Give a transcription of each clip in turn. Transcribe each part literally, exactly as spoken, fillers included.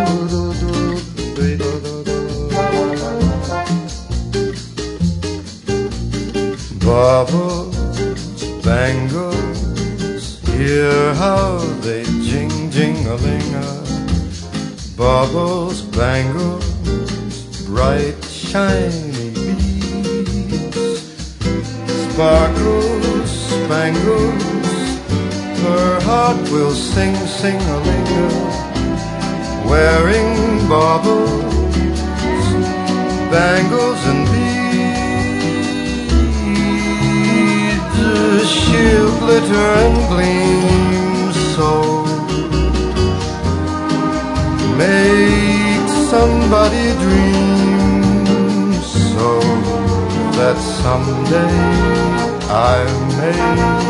Baubles, bangles, hear how they jing jing-a-ling-a. Baubles, bangles, bright shiny beads. Sparkles, spangles, her heart will sing sing-a-ling-a. Wearing baubles, bangles and beads, she'll glitter and gleam so. Make somebody dream so that someday I may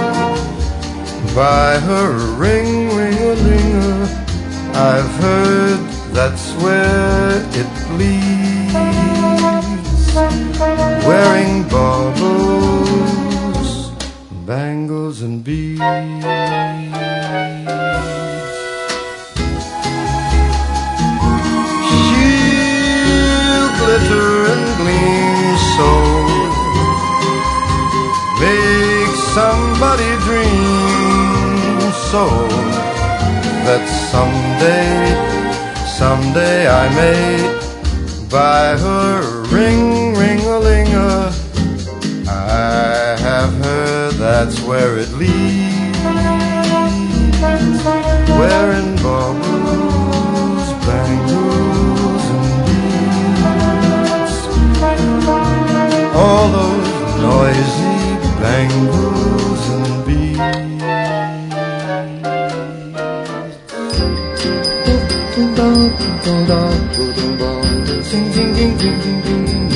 buy her a ring, ring-a-ling-a. I've heard that's where it leads. Wearing baubles, bangles and beads. She'll glitter and gleam so. Make somebody dream so that someday, someday I may buy her a ring, ring-a-ling-a. I have heard that's where it leads. Wearing baubles, bangles and beads. All those noisy bangles and beads. Ding ding ding ding ding ding.